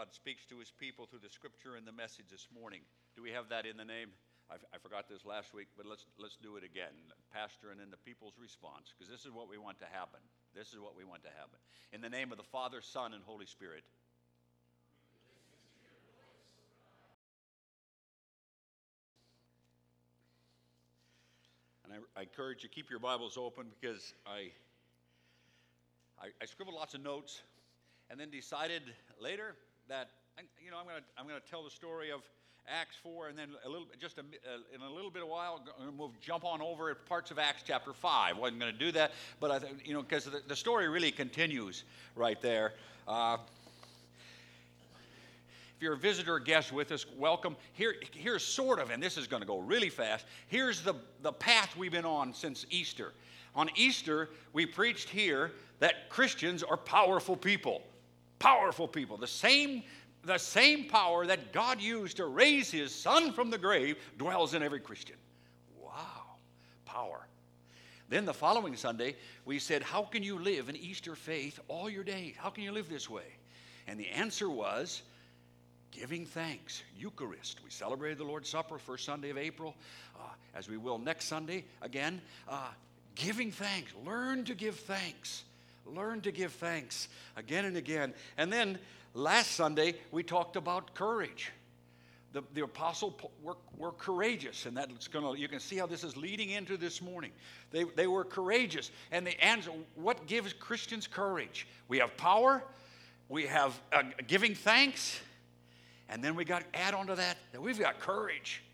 God speaks to his people through the scripture and the message this morning. Do we have that in the name? I forgot this last week, but let's do it again. Pastor and then the people's response, because this is what we want to happen. This is what we want to happen. In the name of the Father, Son, and Holy Spirit. And I encourage you, keep your Bibles open, because I scribbled lots of notes, and then decided later that I'm going to tell the story of Acts 4, and then in a little bit of while, we'll jump on over at parts of Acts chapter 5. Wasn't going to do that, but because the story really continues right there. If you're a visitor or guest with us, welcome. Here's sort of, and this is going to go really fast. Here's the path we've been on since Easter. On Easter, we preached here that Christians are powerful people. Powerful people. The same power that God used to raise his Son from the grave dwells in every Christian. Wow. Power. Then the following Sunday, we said, how can you live in Easter faith all your days? How can you live this way? And the answer was giving thanks. Eucharist. We celebrated the Lord's Supper first Sunday of April, as we will next Sunday again. Giving thanks. Learn to give thanks. Learn to give thanks again and again. And then last Sunday, we talked about courage. The apostles were courageous, and you can see how this is leading into this morning. They were courageous. And the answer, what gives Christians courage? We have power, we have giving thanks, and then we got to add on to that we've got courage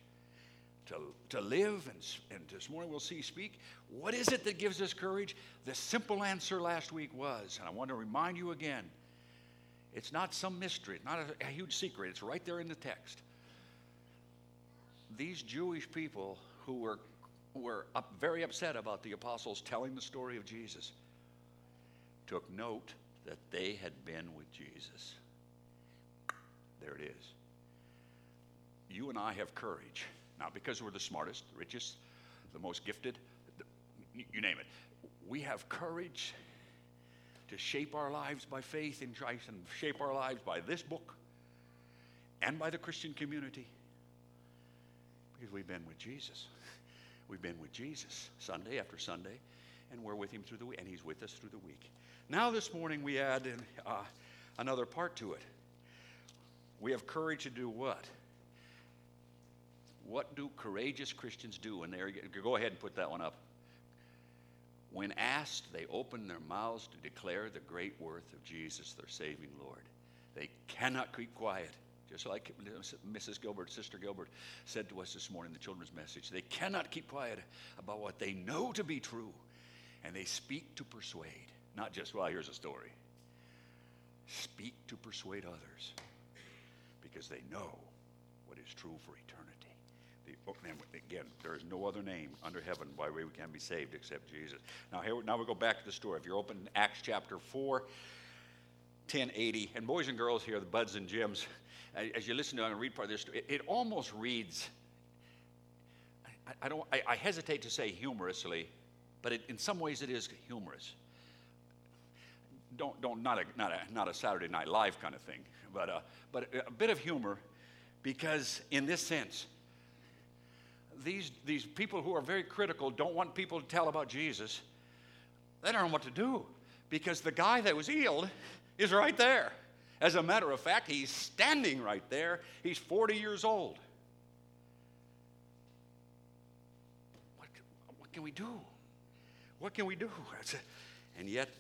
to live. And this morning we'll see speak. What is it that gives us courage? The simple answer last week was, and I want to remind you again, it's not some mystery. It's not a huge secret. It's right there in the text. These Jewish people who were very upset about the apostles telling the story of Jesus took note that they had been with Jesus. There it is. You and I have courage. Not because we're the smartest, the richest, the most gifted, you name it. We have courage to shape our lives by faith in Christ and shape our lives by this book and by the Christian community, because we've been with Jesus. We've been with Jesus Sunday after Sunday, and we're with him through the week, and he's with us through the week. Now this morning we add another part to it. We have courage to do what? What do courageous Christians do? And go ahead and put that one up. When asked, they open their mouths to declare the great worth of Jesus, their saving Lord. They cannot keep quiet. Just like Mrs. Gilbert, Sister Gilbert said to us this morning in the children's message. They cannot keep quiet about what they know to be true. And they speak to persuade. Not just, well, here's a story. Speak to persuade others. Because they know what is true for eternity. Again, there is no other name under heaven by which we can be saved except Jesus. Now we go back to the story. If you're open in Acts chapter 4, 1080, and boys and girls here, the buds and Jims, as you listen to it and read part of this story, it almost reads, I hesitate to say humorously, but in some ways it is humorous. Not a Saturday Night Live kind of thing, but a bit of humor, because in this sense, these people who are very critical don't want people to tell about Jesus. They don't know what to do, because the guy that was healed is right there. As a matter of fact, he's standing right there. He's 40 years old. What can we do? What can we do? And yet,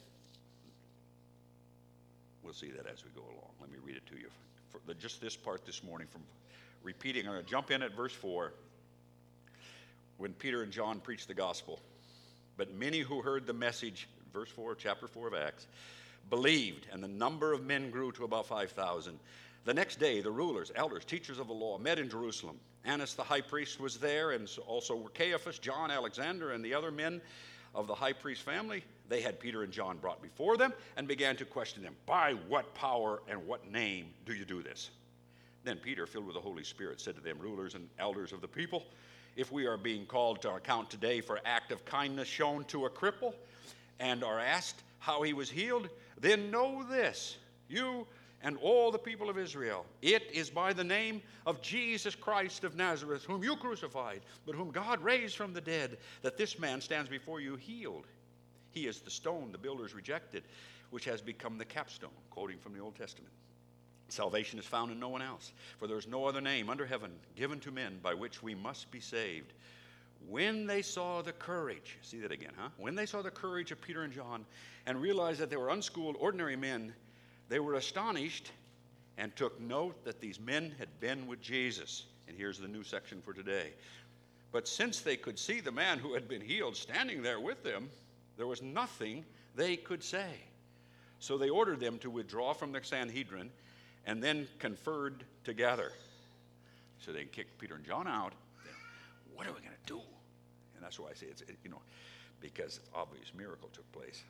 we'll see that as we go along. Let me read it to you. Just this part this morning from repeating. I'm going to jump in at verse 4. When Peter and John preached the gospel. But many who heard the message, verse 4, chapter 4 of Acts, believed, and the number of men grew to about 5,000. The next day, the rulers, elders, teachers of the law met in Jerusalem. Annas the high priest was there, and also were Caiaphas, John, Alexander, and the other men of the high priest family. They had Peter and John brought before them and began to question them. By what power and what name do you do this? Then Peter, filled with the Holy Spirit, said to them, rulers and elders of the people, if we are being called to account today for act of kindness shown to a cripple and are asked how he was healed, then know this, you and all the people of Israel, it is by the name of Jesus Christ of Nazareth, whom you crucified, but whom God raised from the dead, that this man stands before you healed. He is the stone the builders rejected, which has become the capstone," quoting from the Old Testament. "Salvation is found in no one else, for there is no other name under heaven given to men by which we must be saved." When they saw the courage, see that again, huh? When they saw the courage of Peter and John and realized that they were unschooled, ordinary men, they were astonished and took note that these men had been with Jesus. And here's the new section for today. "But since they could see the man who had been healed standing there with them, there was nothing they could say. So they ordered them to withdraw from the Sanhedrin and then conferred together." So they kicked Peter and John out. What are we going to do? And that's why I say it's, because it's obvious miracle took place.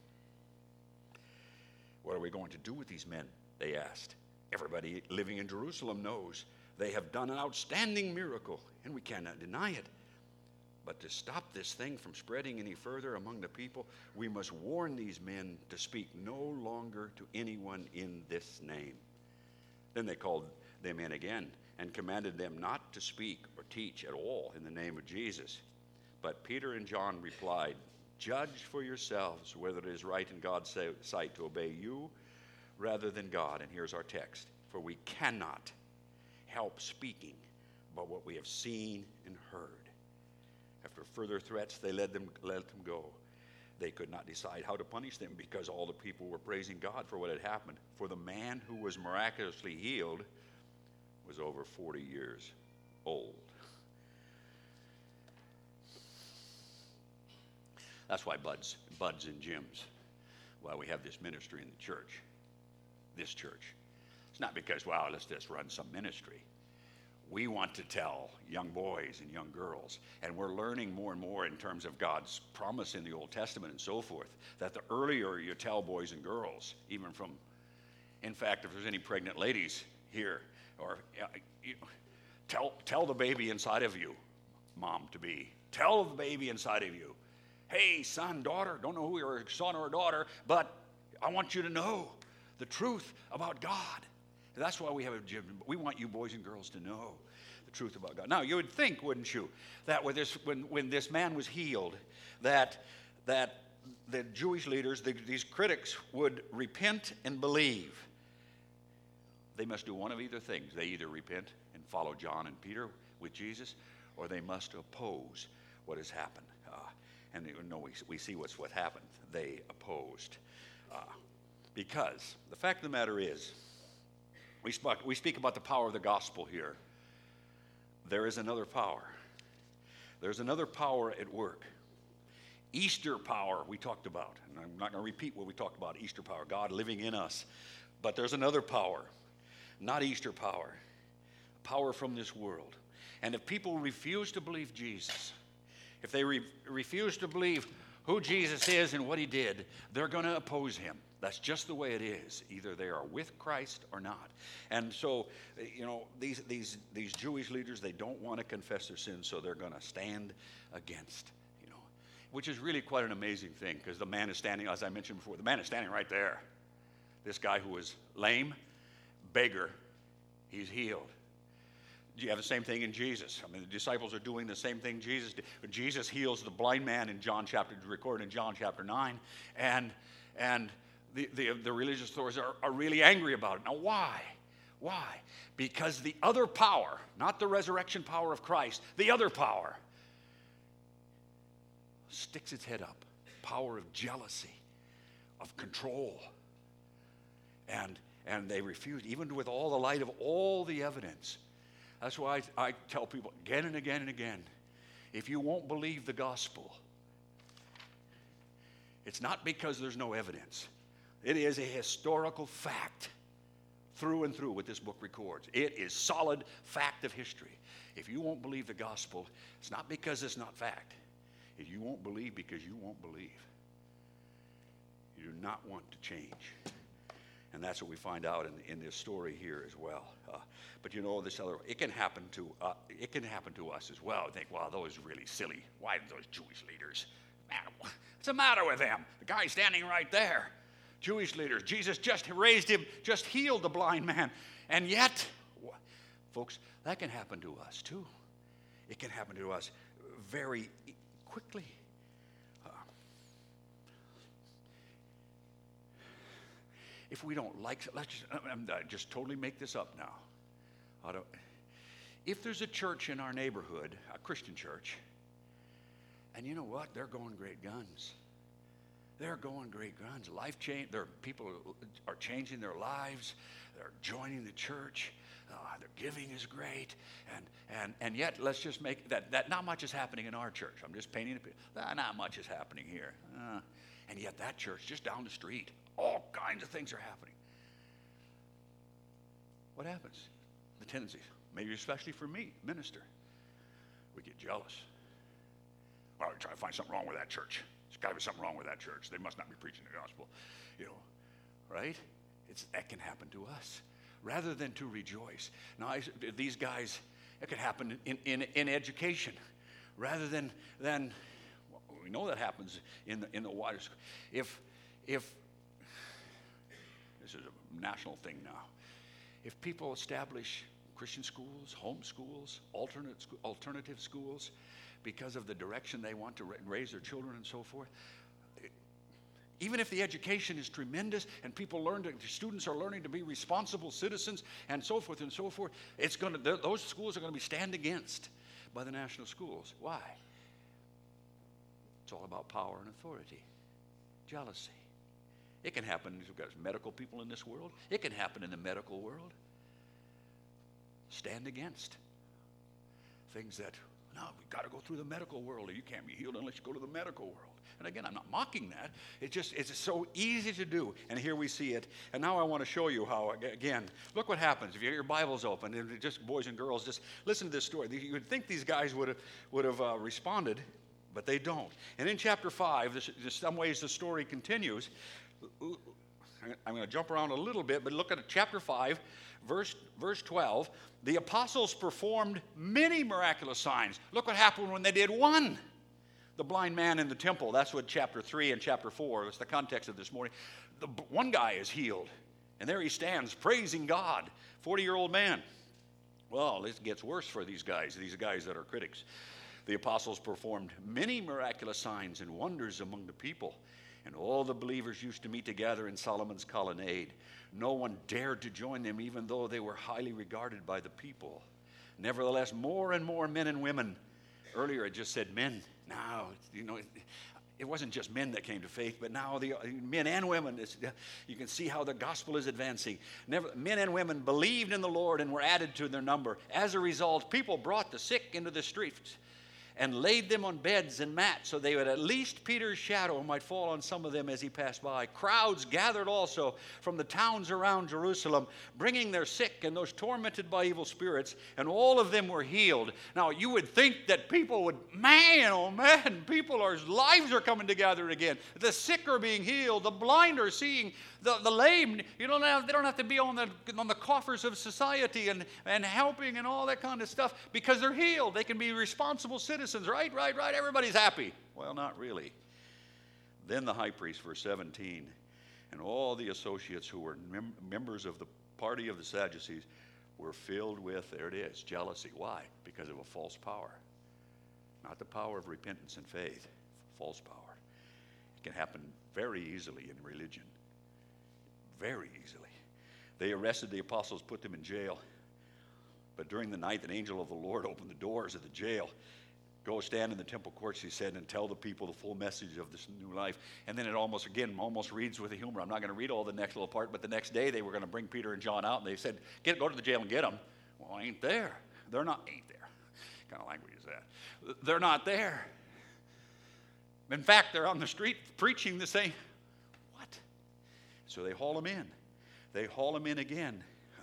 "What are we going to do with these men?" they asked. "Everybody living in Jerusalem knows they have done an outstanding miracle, and we cannot deny it. But to stop this thing from spreading any further among the people, we must warn these men to speak no longer to anyone in this name." Then they called them in again and commanded them not to speak or teach at all in the name of Jesus. But Peter and John replied, "Judge for yourselves whether it is right in God's sight to obey you rather than God." And here's our text. "For we cannot help speaking about what we have seen and heard." After further threats, they let them go. They could not decide how to punish them because all the people were praising God for what had happened. For the man who was miraculously healed was over 40 years old. That's why buds and gyms, why we have this ministry in the church, this church. It's not because, wow, let's just run some ministry. We want to tell young boys and young girls, and we're learning more and more in terms of God's promise in the Old Testament and so forth, that the earlier you tell boys and girls, even from, in fact, if there's any pregnant ladies here, or tell the baby inside of you, mom-to-be, tell the baby inside of you, "Hey, son, daughter," don't know who you're, a son or a daughter, but I want you to know the truth about God. That's why we have a gym. We want you boys and girls to know the truth about God. Now, you would think, wouldn't you, that with this, when this man was healed, that the Jewish leaders, these critics, would repent and believe. They must do one of either things. They either repent and follow John and Peter with Jesus, or they must oppose what has happened. And we see what happened. They opposed. Because the fact of the matter is, we speak about the power of the gospel here. There is another power. There's another power at work. Easter power we talked about. And I'm not going to repeat what we talked about, Easter power, God living in us. But there's another power, not Easter power, power from this world. And if people refuse to believe Jesus, if they refuse to believe who Jesus is and what he did, they're going to oppose him. That's just the way it is. Either they are with Christ or not. And so, these Jewish leaders, they don't want to confess their sins, so they're going to stand against, which is really quite an amazing thing, because the man is standing, as I mentioned before, the man is standing right there. This guy who was lame, beggar, he's healed. You have the same thing in Jesus. I mean, the disciples are doing the same thing Jesus did. Jesus heals the blind man recorded in John chapter 9, and the religious authorities are really angry about it. Now, why? Why? Because the other power, not the resurrection power of Christ, the other power sticks its head up. Power of jealousy, of control. And they refuse, even with all the light of all the evidence. That's why I tell people again and again and again, if you won't believe the gospel, it's not because there's no evidence. It is a historical fact through and through what this book records. It is solid fact of history. If you won't believe the gospel, it's not because it's not fact. If you won't believe because you won't believe. You do not want to change. And that's what we find out in this story here as well. But it can happen to us as well. I think, wow, those are really silly. Why those Jewish leaders? Man, what's the matter with them? The guy's standing right there. Jewish leaders. Jesus just raised him, just healed the blind man. And yet, folks, that can happen to us too. It can happen to us very quickly. If we don't like, let's just totally make this up now. If there's a church in our neighborhood, a Christian church, and you know what? They're going great guns. They're going great guns. Life change. People are changing their lives. They're joining the church. Their giving is great. And yet, let's just make that not much is happening in our church. I'm just painting a picture. Not much is happening here. And yet that church just down the street, all kinds of things are happening. What happens? The tendencies, maybe especially for me, minister, we get jealous. Well, we try to find something wrong with that church. There's got to be something wrong with that church. They must not be preaching the gospel, right? That can happen to us, rather than to rejoice. Now, these guys, it could happen in education, rather than well, we know that happens in the water school. If this is a national thing now, if people establish Christian schools, home schools, alternative schools, because of the direction they want to raise their children and so forth, even if the education is tremendous and students are learning to be responsible citizens and so forth, those schools are going to be stand against by the national schools. Why? It's all about power and authority, jealousy. It can happen. We've got medical people in this world. It can happen in the medical world. Stand against things that, no, we've got to go through the medical world. You can't be healed unless you go to the medical world. And again, I'm not mocking that. It's so easy to do. And here we see it. And now I want to show you how, again, look what happens. If you get your Bibles open, and just boys and girls, just listen to this story. You would think these guys would have responded, but they don't. And in chapter 5, in some ways the story continues. I'm going to jump around a little bit, but look at chapter 5, verse 12. The apostles performed many miraculous signs. Look what happened when they did one. The blind man in the temple. That's what chapter 3 and chapter 4, that's the context of this morning. The one guy is healed, and there he stands praising God, 40-year-old man. Well, this gets worse for these guys that are critics. The apostles performed many miraculous signs and wonders among the people. And all the believers used to meet together in Solomon's colonnade. No one dared to join them, even though they were highly regarded by the people. Nevertheless, more and more men and women. Earlier it just said men. Now, it wasn't just men that came to faith, but now the men and women. You can see how the gospel is advancing. Men and women believed in the Lord and were added to their number. As a result, people brought the sick into the streets and laid them on beds and mats, so they would at least Peter's shadow might fall on some of them as he passed by. Crowds gathered also from the towns around Jerusalem, bringing their sick and those tormented by evil spirits, and all of them were healed. Now, you would think that people would, lives are coming together again. The sick are being healed, the blind are seeing, the lame, they don't have to be on the coffers of society and helping and all that kind of stuff because they're healed. They can be responsible citizens. Right. Everybody's happy. Well, not really. Then the high priest, verse 17, and all the associates who were members of the party of the Sadducees were filled with, there it is, jealousy. Why? Because of a false power. Not the power of repentance and faith. False power. It can happen very easily in religion. Very easily. They arrested the apostles, put them in jail. But during the night, an angel of the Lord opened the doors of the jail. Go stand in the temple courts, he said, and tell the people the full message of this new life. And then it almost reads with a humor. I'm not going to read all the next little part, but the next day they were going to bring Peter and John out, and they said, go to the jail and get them. Well, I ain't there. They're not, ain't there. What kind of language is that? They're not there. In fact, they're on the street preaching the same. What? So they haul them in. They haul them in again.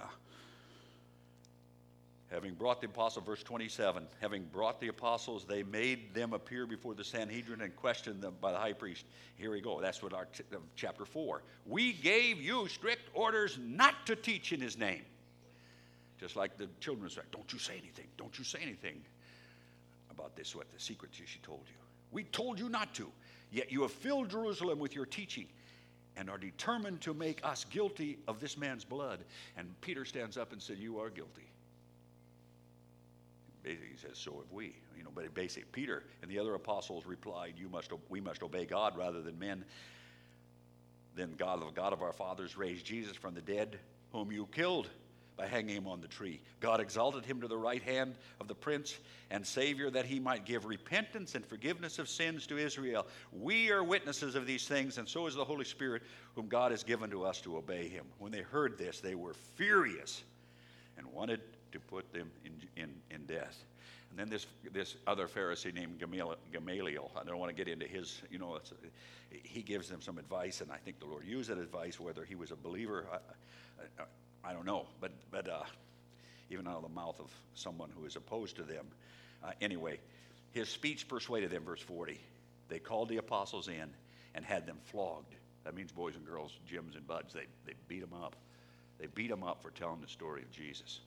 Having brought the apostles, verse 27, having brought the apostles, they made them appear before the Sanhedrin and questioned them by the high priest. Here we go. That's what our chapter 4. We gave you strict orders not to teach in his name. Just like the children said, don't you say anything. Don't you say anything about this, what the secret she told you. We told you not to. Yet you have filled Jerusalem with your teaching and are determined to make us guilty of this man's blood. And Peter stands up and said, you are guilty. Basically, he says, so have we. But basically, Peter and the other apostles replied, we must obey God rather than men. Then God, the God of our fathers, raised Jesus from the dead, whom you killed by hanging him on the tree. God exalted him to the right hand of the Prince and Savior, that he might give repentance and forgiveness of sins to Israel. We are witnesses of these things, and so is the Holy Spirit, whom God has given to us to obey him. When they heard this, they were furious and wanted to put them in death. And then this other Pharisee named Gamaliel, I don't want to get into his, he gives them some advice, and I think the Lord used that advice. Whether he was a believer, I don't know, but even out of the mouth of someone who is opposed to them. Anyway, his speech persuaded them, verse 40. They called the apostles in and had them flogged. That means boys and girls, Jims and Buds. They beat them up. They beat them up for telling the story of Jesus.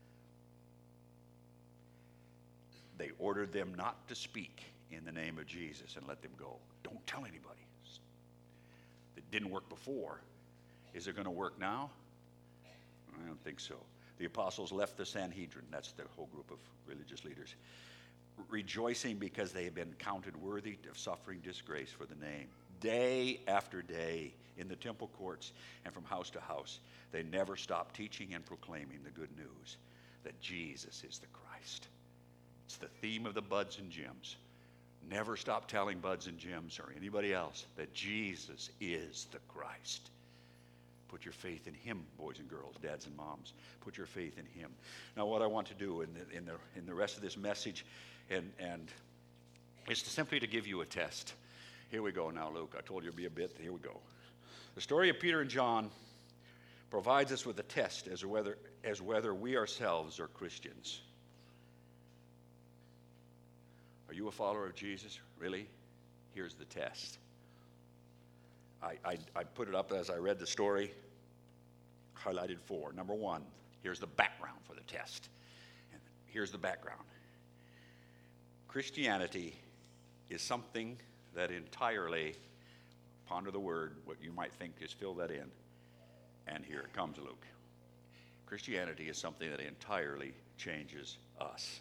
They ordered them not to speak in the name of Jesus and let them go. Don't tell anybody. It didn't work before. Is it going to work now? I don't think so. The apostles left the Sanhedrin, that's the whole group of religious leaders, rejoicing because they had been counted worthy of suffering disgrace for the name. Day after day in the temple courts and from house to house, they never stopped teaching and proclaiming the good news that Jesus is the Christ. It's the theme of the Buds and Jims. Never stop telling Buds and Jims or anybody else that Jesus is the Christ. Put your faith in him, boys and girls, dads and moms. Put your faith in him. Now, what I want to do in the rest of this message and is simply to give you a test. Here we go now, Luke. I told you it'd be a bit. Here we go. The story of Peter and John provides us with a test as whether we ourselves are Christians. Are you a follower of Jesus? Really? Here's the test. I put it up as I read the story, highlighted 4. Number 1, here's the background for the test. And here's the background. Christianity is something that entirely, ponder the word, what you might think, just fill that in. And here it comes, Luke. Christianity is something that entirely changes us.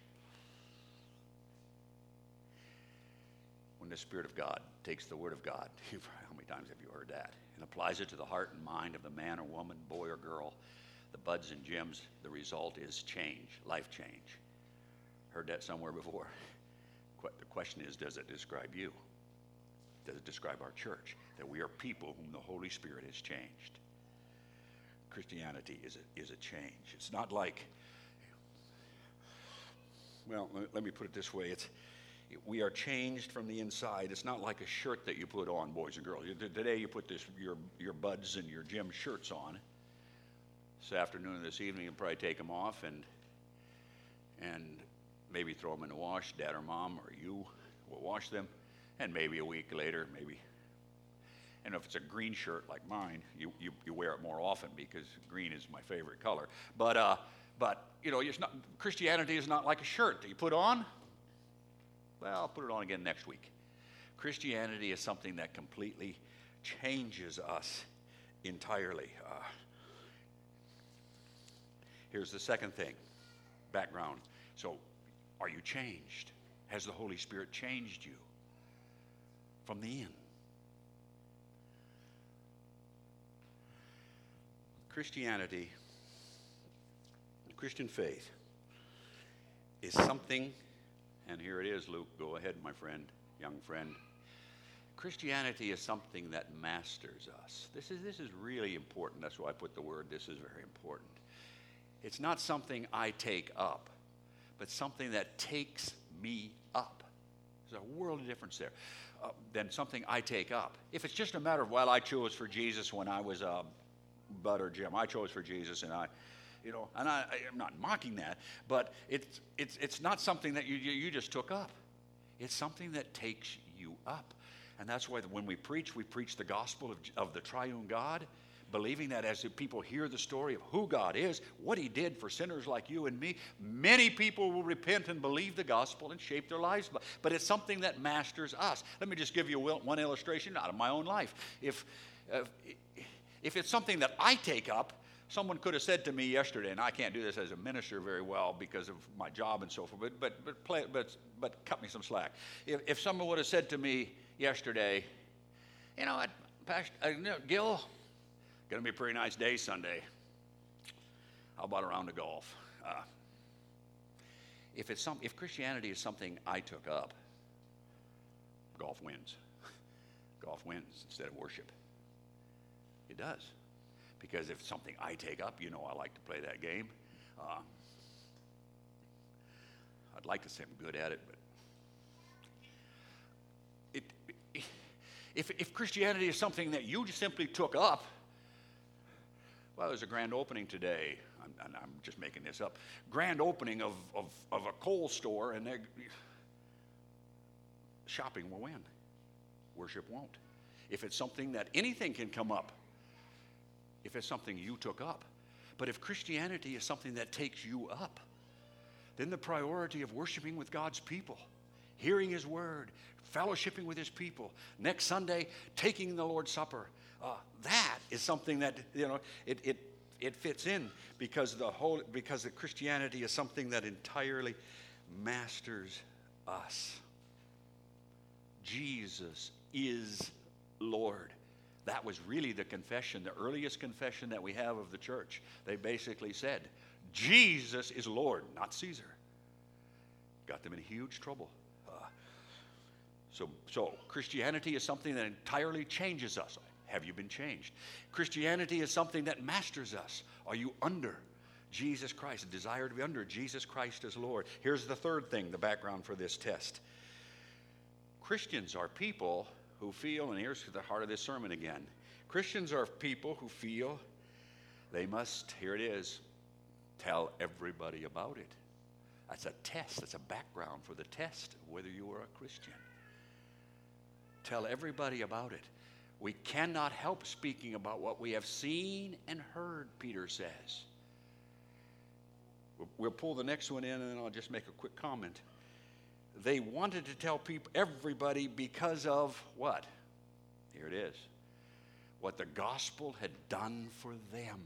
When the Spirit of God takes the Word of God, how many times have you heard that, and applies it to the heart and mind of the man or woman, boy or girl, the Buds and Jims, the result is change, life change. Heard that somewhere before? The question is, does it describe you? Does it describe our church? That we are people whom the Holy Spirit has changed. Christianity is a change. It's not like, well, let me put it this way. We are changed from the inside. It's not like a shirt that you put on, boys and girls. Today you put your Buds and your Jim shirts on. This afternoon and this evening you'll probably take them off and maybe throw them in the wash. Dad or Mom or you will wash them. And maybe a week later, and if it's a green shirt like mine, you wear it more often because green is my favorite color. But Christianity is not like a shirt that you put on. Well, I'll put it on again next week. Christianity is something that completely changes us entirely. Here's the second thing, background. So, are you changed? Has the Holy Spirit changed you from the in? Christianity, the Christian faith, is something. And here it is, Luke. Go ahead, my friend, young friend. Christianity is something that masters us. This is really important. That's why I put the word, this is very important. It's not something I take up, but something that takes me up. There's a world of difference there than something I take up. If it's just a matter of, well, I chose for Jesus when I was Bud or Jim. I chose for Jesus, and I'm not mocking that, but it's not something that you just took up. It's something that takes you up. And that's why when we preach the gospel of the triune God, believing that as the people hear the story of who God is, what he did for sinners like you and me, many people will repent and believe the gospel and shape their lives. But it's something that masters us. Let me just give you one illustration out of my own life. if it's something that I take up, someone could have said to me yesterday, and I can't do this as a minister very well because of my job and so forth, but cut me some slack. If someone would have said to me yesterday, you know what, Pastor, Gil, going to be a pretty nice day Sunday. How about a round of golf? If Christianity is something I took up, golf wins. Golf wins instead of worship. It does. Because if it's something I take up, you know I like to play that game. I'd like to say I'm good at it, but if Christianity is something that you just simply took up, well, there's a grand opening today, and I'm just making this up, grand opening of a Kohl's store, and shopping will win. Worship won't. If it's something that anything can come up, if it's something you took up. But if Christianity is something that takes you up, then the priority of worshiping with God's people, hearing His word, fellowshipping with His people, next Sunday, taking the Lord's Supper, that is something that, it fits in because the Christianity is something that entirely masters us. Jesus is Lord. That was really the confession, the earliest confession that we have of the church. They basically said, Jesus is Lord, not Caesar. Got them in huge trouble. So Christianity is something that entirely changes us. Have you been changed? Christianity is something that masters us. Are you under Jesus Christ? A desire to be under Jesus Christ as Lord. Here's the third thing, the background for this test. Christians are people who feel, and here's the heart of this sermon again. Christians are people who feel they must, here it is, tell everybody about it. That's a test. That's a background for the test of whether you are a Christian. Tell everybody about it. We cannot help speaking about what we have seen and heard, Peter says. We'll pull the next one in, and then I'll just make a quick comment. They wanted to tell everybody because of what? Here it is. What the gospel had done for them.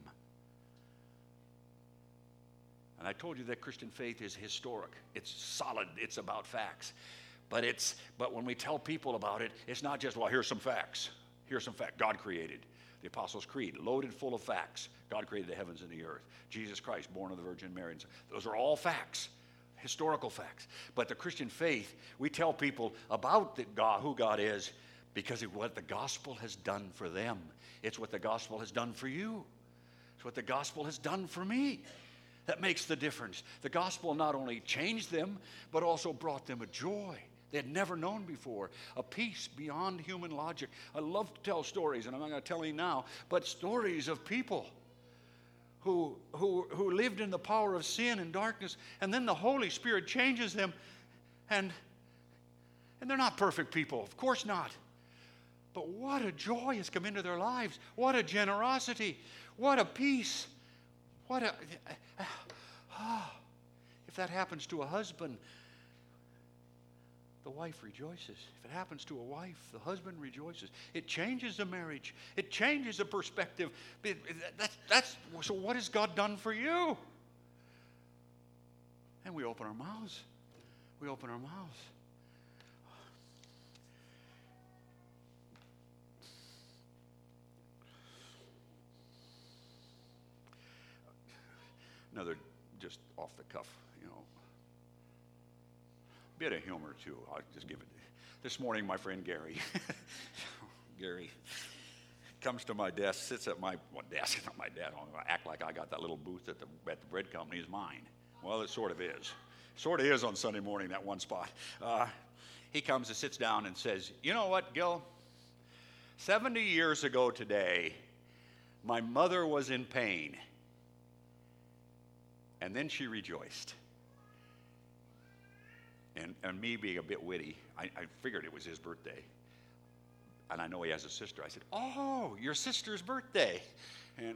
And I told you that Christian faith is historic. It's solid. It's about facts. But when we tell people about it, it's not just, well, here's some facts. Here's some facts. God created. The Apostles' Creed, loaded full of facts. God created the heavens and the earth. Jesus Christ, born of the Virgin Mary. Those are all facts. Historical facts. But the Christian faith, we tell people about who God is because of what the gospel has done for them. It's what the gospel has done for you. It's what the gospel has done for me. That makes the difference. The gospel not only changed them, but also brought them a joy they had never known before, a peace beyond human logic. I love to tell stories, and I'm not going to tell you now, but stories of people who lived in the power of sin and darkness, and then the Holy Spirit changes them, and they're not perfect people, of course not. But what a joy has come into their lives. What a generosity. What a peace. If that happens to a husband, the wife rejoices. If it happens to a wife, the husband rejoices. It changes the marriage. It changes the perspective. So what has God done for you? And we open our mouths. We open our mouths. Another just off the cuff, bit of humor too. I'll just give it. This morning, my friend Gary comes to my desk, sits at my desk, not my desk. I act like I got that little booth at the bread company is mine. Well, it sort of is. Sort of is on Sunday morning, that one spot. He comes and sits down and says, "You know what, Gil? 70 years ago today, my mother was in pain. And then she rejoiced." And me being a bit witty, I figured it was his birthday. And I know he has a sister. I said, "Oh, your sister's birthday." And,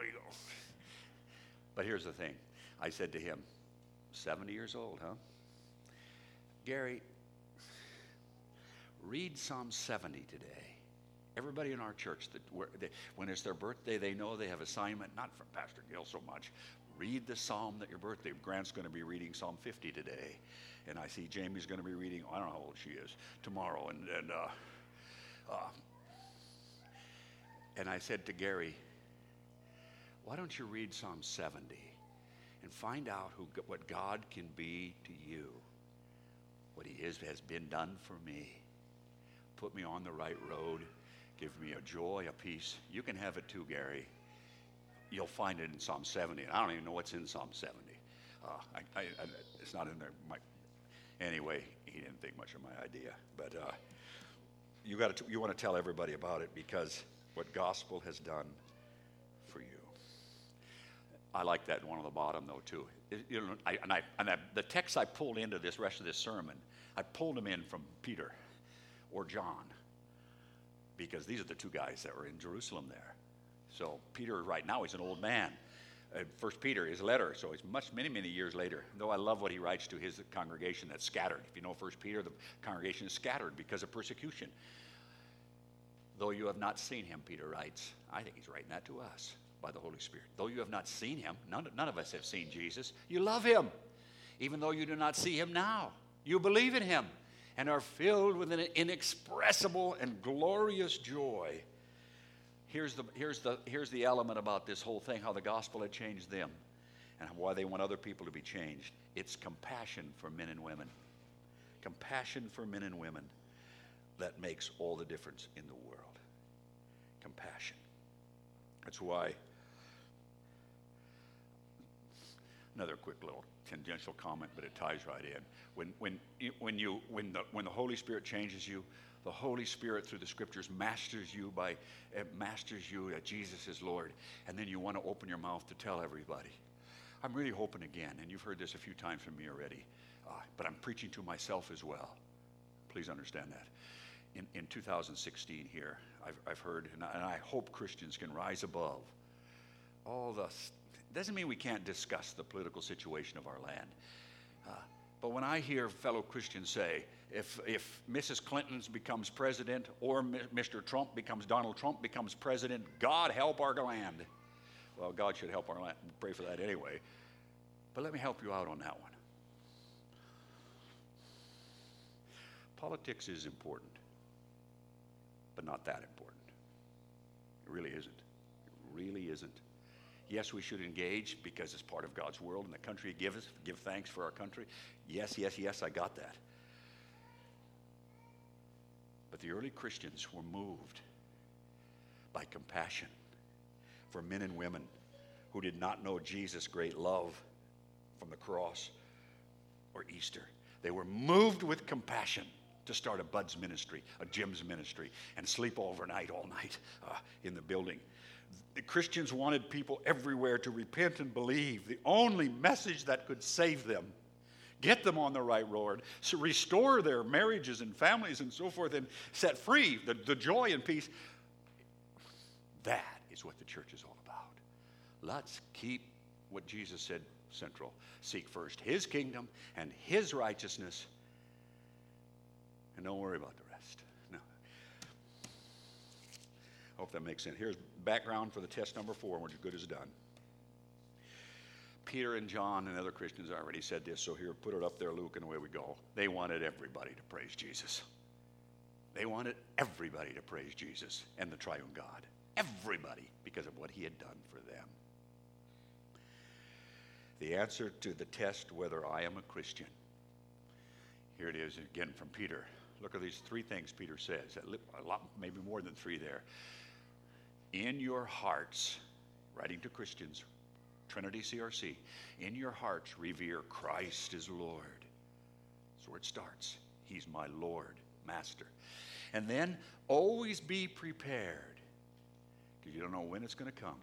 But here's the thing. I said to him, 70 years old, huh? Gary, read Psalm 70 today. Everybody in our church, when it's their birthday, they know they have assignment, not from Pastor Gil so much. Read the psalm that your birthday. Grant's going to be reading Psalm 50 today. And I see Jamie's going to be reading, I don't know how old she is, tomorrow. And I said to Gary, why don't you read Psalm 70 and find out what God can be to you, what he has been done for me. Put me on the right road. Give me a joy, a peace. You can have it too, Gary. You'll find it in Psalm 70. And I don't even know what's in Psalm 70. It's not in there. Anyway, he didn't think much of my idea. But you want to tell everybody about it, because what gospel has done for you. I like that one on the bottom, though, too. The text I pulled into this rest of this sermon, I pulled them in from Peter or John, because these are the two guys that were in Jerusalem there. So Peter, right now, he's an old man. First Peter, his letter, so it's many years later. Though I love what he writes to his congregation that's scattered. If you know First Peter, the congregation is scattered because of persecution. Though you have not seen him, Peter writes. I think he's writing that to us by the Holy Spirit. Though you have not seen him, none of us have seen Jesus, you love him. Even though you do not see him now, you believe in him and are filled with an inexpressible and glorious joy. Here's the element about this whole thing, how the gospel had changed them and why they want other people to be changed. It's compassion for men and women. Compassion for men and women that makes all the difference in the world. Compassion. That's why, another quick little tangential comment, but it ties right in. When the Holy Spirit changes you, the Holy Spirit through the Scriptures masters you that Jesus is Lord, and then you want to open your mouth to tell everybody. I'm really hoping again, and you've heard this a few times from me already, but I'm preaching to myself as well. Please understand that. In 2016 here, I've heard, and I hope Christians can rise above all this. Doesn't mean we can't discuss the political situation of our land. But when I hear fellow Christians say, if Mrs. Clinton becomes president or Mr. Donald Trump becomes president, God help our land. Well, God should help our land. Pray for that anyway. But let me help you out on that one. Politics is important, but not that important. It really isn't. It really isn't. Yes, we should engage because it's part of God's world and the country. Give thanks for our country. Yes, I got that. But the early Christians were moved by compassion for men and women who did not know Jesus' great love from the cross or Easter. They were moved with compassion to start a Bud's ministry, a Jim's ministry, and sleep overnight all night in the building. The Christians wanted people everywhere to repent and believe, the only message that could save them, get them on the right road, so restore their marriages and families and so forth, and set free the joy and peace. That is what the church is all about. Let's keep what Jesus said central. Seek first his kingdom and his righteousness, and don't worry about the rest. No. Hope that makes sense. Here's background for the test number 4, when good is done. Peter and John and other Christians already said this, so here, put it up there, Luke, and away we go. They wanted everybody to praise Jesus. They wanted everybody to praise Jesus and the triune God. Everybody, because of what he had done for them. The answer to the test whether I am a Christian. Here it is again from Peter. Look at these 3 things Peter says. A lot, maybe more than 3 there. In your hearts, writing to Christians, Trinity CRC, in your hearts revere Christ as Lord. That's where it starts. He's my Lord, Master. And then always be prepared, because you don't know when it's going to come.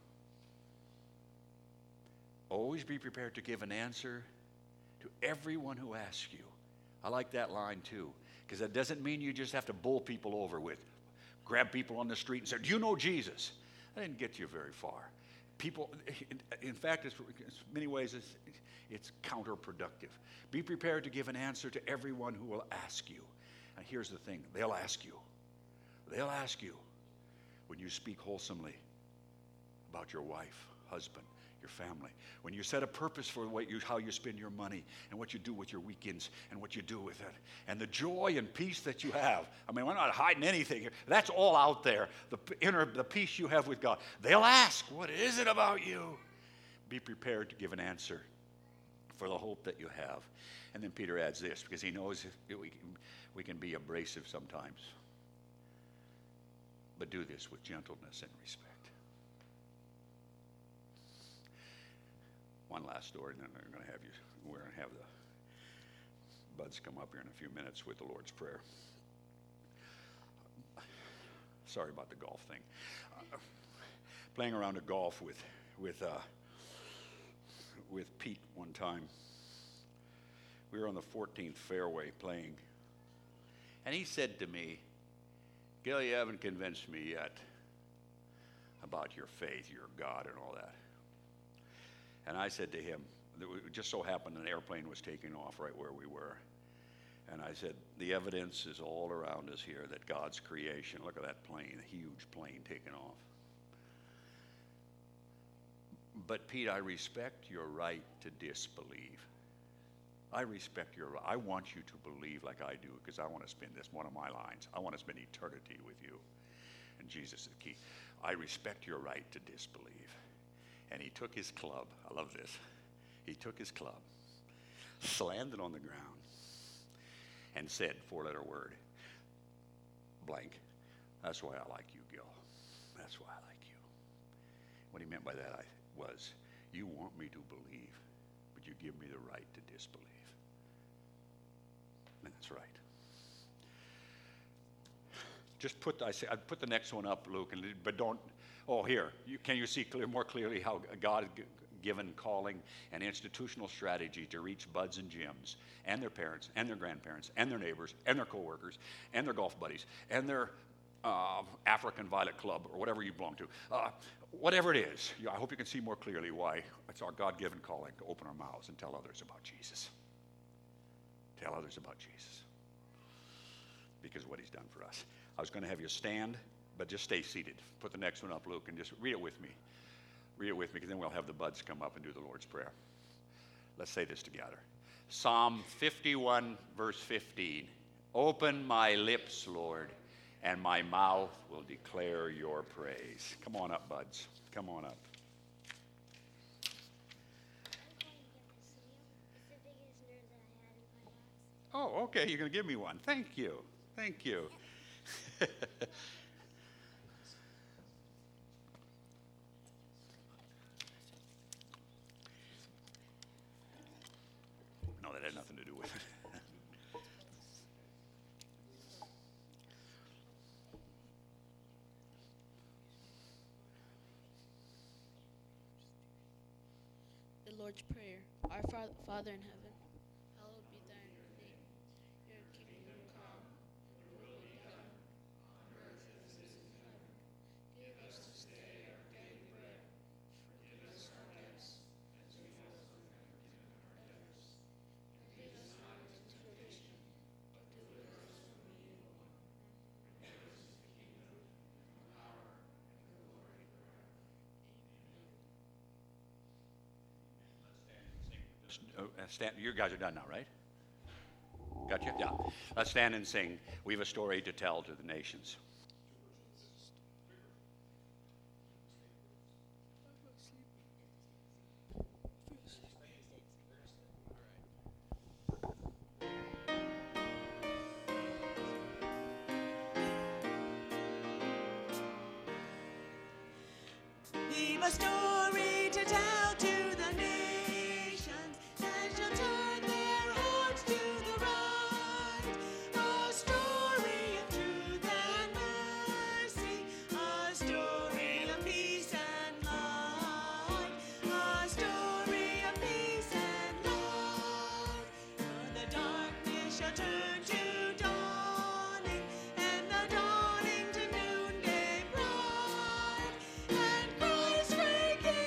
Always be prepared to give an answer to everyone who asks you. I like that line too, because that doesn't mean you just have to bowl people over with, grab people on the street and say, do you know Jesus? That didn't get you very far. People, in fact, in many ways, it's counterproductive. Be prepared to give an answer to everyone who will ask you. And here's the thing, they'll ask you. They'll ask you. when you speak wholesomely about your wife, husband, your family, when you set a purpose for how you spend your money and what you do with your weekends and what you do with it, and the joy and peace that you have. I mean, we're not hiding anything here. That's all out there, the peace you have with God. They'll ask, what is it about you? Be prepared to give an answer for the hope that you have. And then Peter adds this, because he knows we can be abrasive sometimes. But do this with gentleness and respect. One last story, and then we're going to have the buds come up here in a few minutes with the Lord's Prayer. Sorry about the golf thing. Playing around a golf with Pete one time. We were on the 14th fairway playing, and he said to me, Gil, you haven't convinced me yet about your faith, your God, and all that. And I said to him, it just so happened an airplane was taking off right where we were. And I said, the evidence is all around us here that God's creation, look at that plane, a huge plane taking off. But Pete, I respect your right to disbelieve. I respect your right. I want you to believe like I do, because I want to spend this, one of my lines, I want to spend eternity with you. And Jesus is the key. I respect your right to disbelieve. And he took his club. I love this. He took his club, slammed it on the ground, and said, 4-letter word, blank. That's why I like you, Gil. That's why I like you. What he meant by that was, you want me to believe, but you give me the right to disbelieve. And that's right. Just I put the next one up, Luke, but don't. Oh, here. Can you see more clearly how God has given calling and institutional strategy to reach buds and Jims and their parents and their grandparents and their neighbors and their coworkers and their golf buddies and their African Violet Club or whatever you belong to. Whatever it is, I hope you can see more clearly why it's our God-given calling to open our mouths and tell others about Jesus. Tell others about Jesus. Because of what he's done for us. I was going to have you stand, but just stay seated. Put the next one up, Luke, and just read it with me. Read it with me, because then we'll have the buds come up and do the Lord's Prayer. Let's say this together. Psalm 51, verse 15. Open my lips, Lord, and my mouth will declare your praise. Come on up, buds. Come on up. Oh, okay. You're going to give me one. Thank you. Thank you. No, that had nothing to do with it. The Lord's Prayer. Our Father in heaven, hallowed be thy name. Your kingdom come, your will be done, on earth as it is in heaven. Give us this day our daily bread. Forgive us our debts, as we also forgive our debtors. And lead us not into temptation, but deliver us from evil. For yours is the kingdom, the power, and the glory forever. You guys are done now, right? Gotcha? Yeah. Let's stand and sing. We have a story to tell to the nations. We've a story to tell to the nations that shall turn their hearts to the right. A story of truth and mercy, a story of peace and light, a story of peace and light. For the darkness shall turn to dawning, and the dawning to noonday bright. And Christ reign.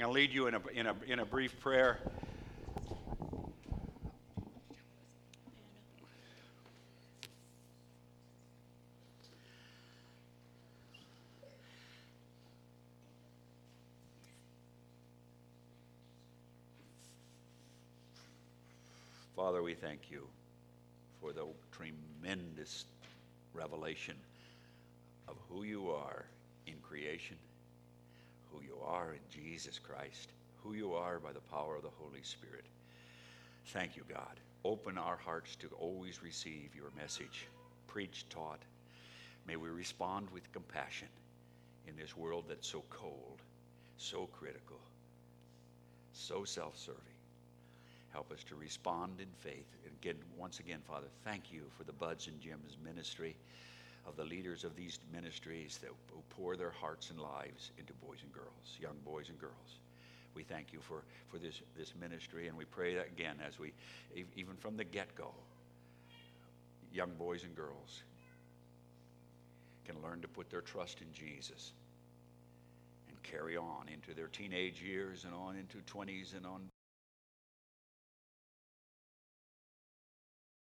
going to lead you in a brief prayer. Father, we thank you for the tremendous revelation of who you are in creation, who you are in Jesus Christ, who you are by the power of the Holy Spirit. Thank you, God. Open our hearts to always receive your message, preached, taught. May we respond with compassion in this world that's so cold, so critical, so self-serving. Help us to respond in faith. And again, once again, Father, thank you for the Buds and Jim's ministry, of the leaders of these ministries that who pour their hearts and lives into boys and girls, young boys and girls. We thank you for this ministry, and we pray that again as we, even from the get-go, young boys and girls can learn to put their trust in Jesus and carry on into their teenage years and on into 20s and on